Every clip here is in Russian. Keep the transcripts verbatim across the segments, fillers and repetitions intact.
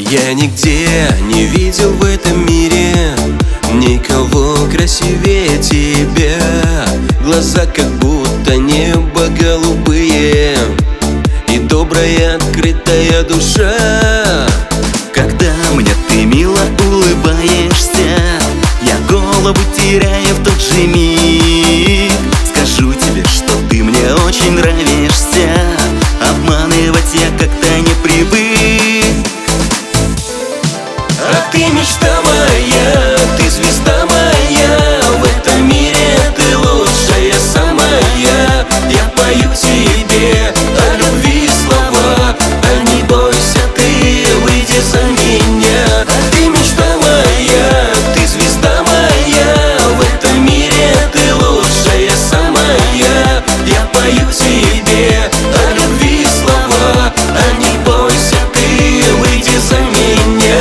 Я нигде не видел в этом мире никого красивее тебя. Глаза как будто небо голубые и добрая открытая душа. Когда мне ты мило улыбаешься, я голову теряю в тот же миг. Скажу тебе, что ты мне очень нравишься, обманывать я как-то не привык. А ты мечта моя, ты звезда моя, в этом мире ты лучшая самая. Я пою тебе о любви слова, а не бойся ты, выйди за меня. А ты мечта моя, ты звезда моя, в этом мире ты лучшая самая. Я пою тебе о любви слова, а не бойся ты, выйди за меня.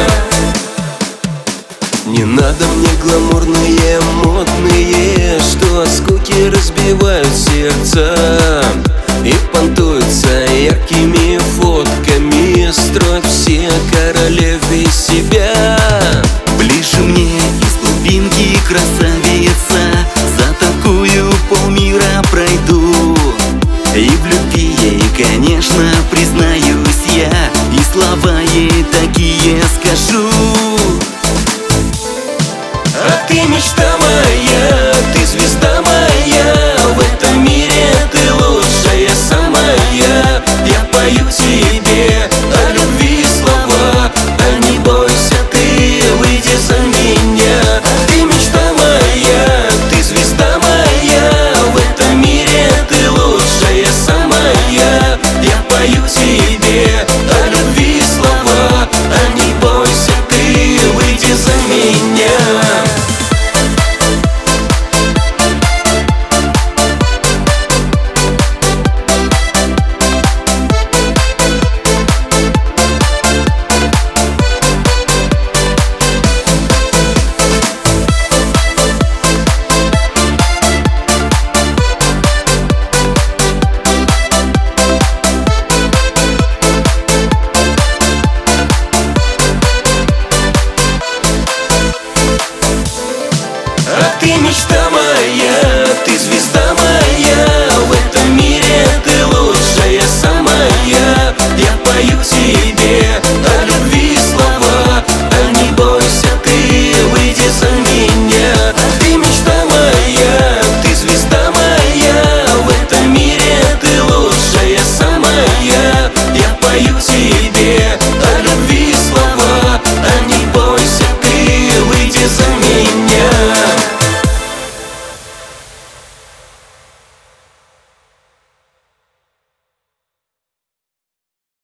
Не надо мне гламурные, модные, что от скуки разбивают сердца и понтуются яркими фотками, строят все королев из себя. Ближе мне из глубинки, красавица, за такую полмира пройду. И в любви ей, конечно, признаюсь я, и слова ей такие скажу. А ты мечта